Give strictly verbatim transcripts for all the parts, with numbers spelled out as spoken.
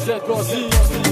زد بازی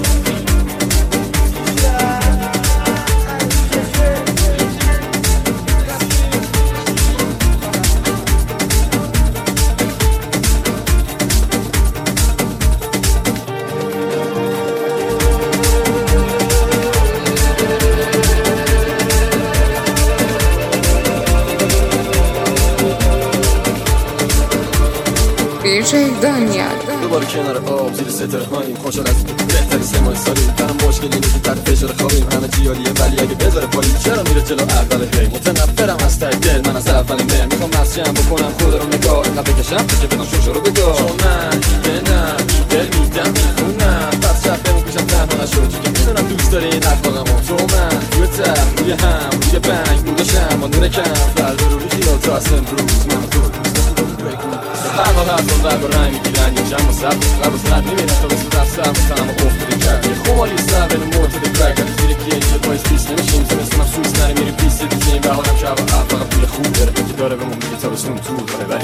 دیجی دانیال دوباره کنار آب زیر ستاره هاییم خوشحال از بهتری سه ماه سالی برام مشکل اینه که تحت فشار خوابیم همه جیالیه ولی اگه بذاره پایین چرا میره جلو اول هی متنفرم از ته دل من از اولین بر میخوام مسجم بکنم خود رو نگاه اینقدر بکشم که بدم شوشو رو بگاه چون من دیگه نه دل میدم میخونم پس شب بمون پیشم تنها نشد که میدونم دوست داری این اخلاقمو تو من روی تر روی هم روی بنگ بودشم با نور کم فردا رو خیال تا از امروز من تو هر وقت هر دون رب و رنگ میگیرن یه جمع و سب رب و سب میبینن تا بسید رفت سب و تنم و افتاده کرد یه خومالی سر بین معتده کرد که زیر گیجه باید پیس نمیشیم زمستونم سوز نره میری پیس دیزیم بهارم که هوا فقط بوی خوب داره که داره بهمون میگه تا بسون طول داره ولی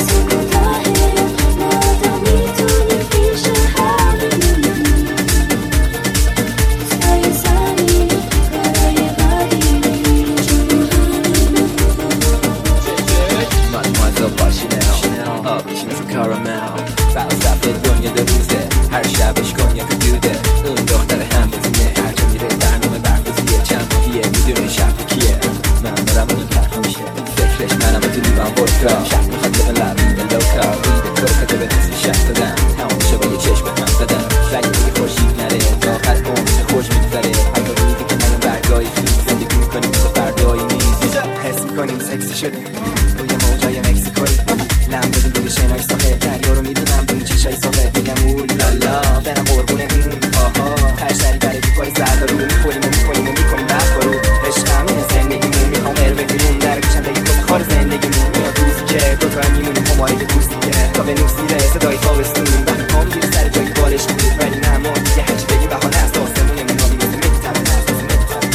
هر شبش کن یا دوده اون دختر هم بزینه هر جا میره برنامه برخوزیه چند ماهیه میدونه شب کیه من برم اون ترها میشه فکرش منم تو لیوان ودکا شب میخواد لبن لبین لوکا ویده تو کده به نصف شب دادن تمام شه با یه چشم هم زدن رنگ دیگه خوشید نره تا آخر عمر خوش میگذره حتی رویدی که نگم برگاهی خیز زندگی میکنیم مثل فردایی میز حس میکنیم سکسی شده روی موجای مکسیکوی لم بدیم روی شنای ساخه دریا رو میدونم روی چشای ساخه میگم اوه لالا برم قربونه اون آها خرشتری برای بیکاری زردا رو میخوریم و میکنیم و میکنیم رفت برو عشق همینه زندگیمون میخوام اربه بیرون در کشنده یه کس خار زندگیمون میاد روزی که دوتا میمونیم همایی که دوستی که تا به نوسیره صدای تابستونیم وقتی پام گیر سر جایی بارش کنیم ولی نه ما دیگه هرچی بگیم بهانه است آسمونه میمونیم مثل مکتب نست مثل مکتب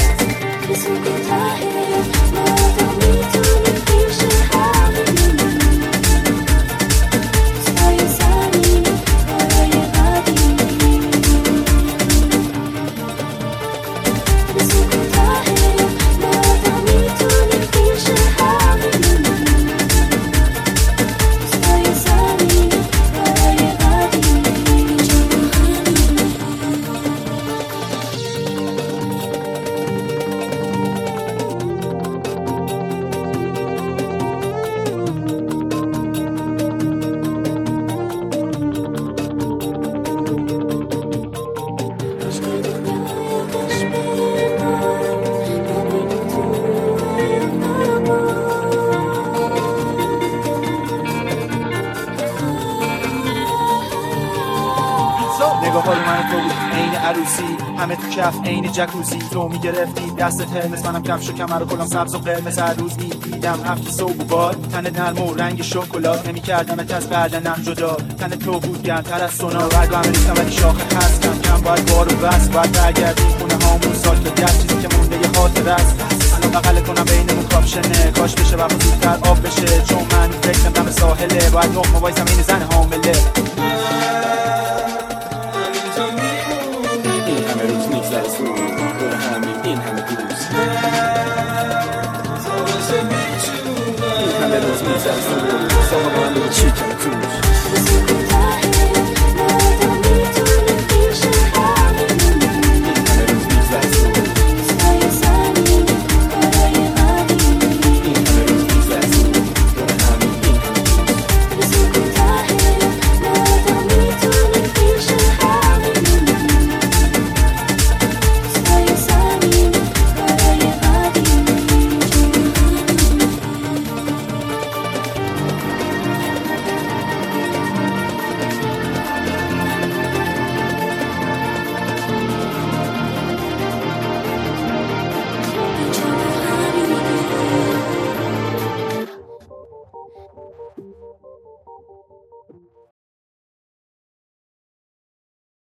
نگاه های من تو بود عین عروسی همه تو کف عین جکوزی تو میگرفتی دستت هرمز منم کفش و کمر و کلام سبز و قرمز هر روز میدیدم هفت صبح و باد تن نرم و رنگ شکلات نمیکردمت از بدنم جدا تن تو بود گرمتر از سونا برگ و همه ریختم ولی شاخه خست کم کم باید بار و بس باید برگردیم خونه هامون سال به دست چیزی که مونده یه خاطر است الان بغل کنم بینمون کاپشنه کاش بشه وقت زودتر آب بشه چون من فکرم دم ساحله باید نقمه وایسم این زن حامله این همه روز میگذره